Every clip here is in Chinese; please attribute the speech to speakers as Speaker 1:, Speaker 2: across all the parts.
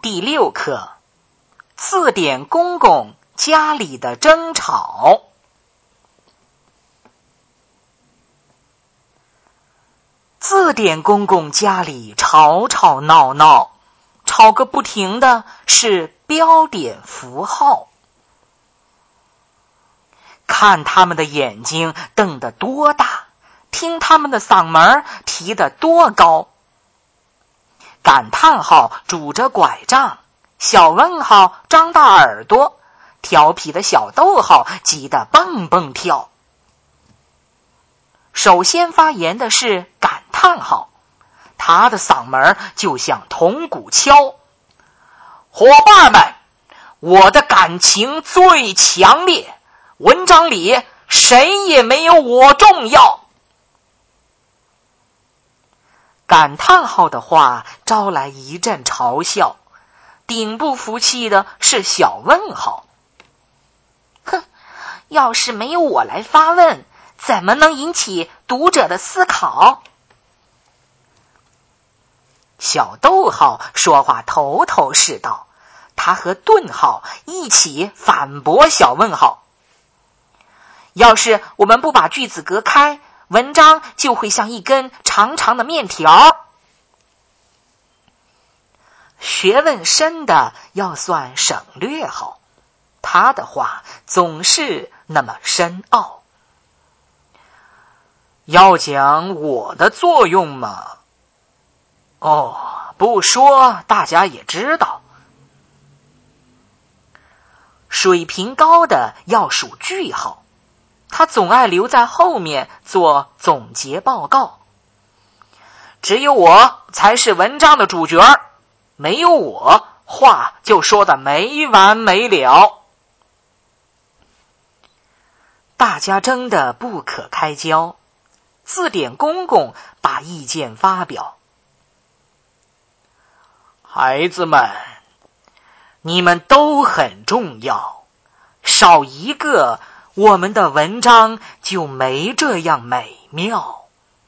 Speaker 1: 第6课，字典公公家里的争吵。字典公公家里吵吵闹闹，吵个不停的是标点符号。看他们的眼睛瞪得多大，听他们的嗓门提得多高。感叹号拄着拐杖，小问号张大耳朵，调皮的小逗号急得蹦蹦跳。首先发言的是感叹号，他的嗓门就像铜鼓敲。伙伴们，我的感情最强烈，文章里谁也没有我重要。感叹号的话招来一阵嘲笑，顶不服气的是小问号。哼，要是没有我来发问，怎么能引起读者的思考？小逗号说话头头是道，他和顿号一起反驳小问号。要是我们不把句子隔开，文章就会像一根长长的面条。学问深的要算省略号，他的话总是那么深奥。要讲我的作用吗？不说大家也知道。水平高的要数句号，他总爱留在后面做总结报告。只有我才是文章的主角，没有我，话就说得没完没了。大家争得不可开交，字典公公把意见发表。孩子们，你们都很重要，少一个，我们的文章就没这样美妙。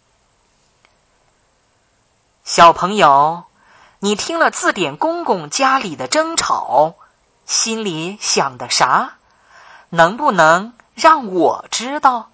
Speaker 1: 小朋友，你听了字典公公家里的争吵，心里想的啥？能不能让我知道？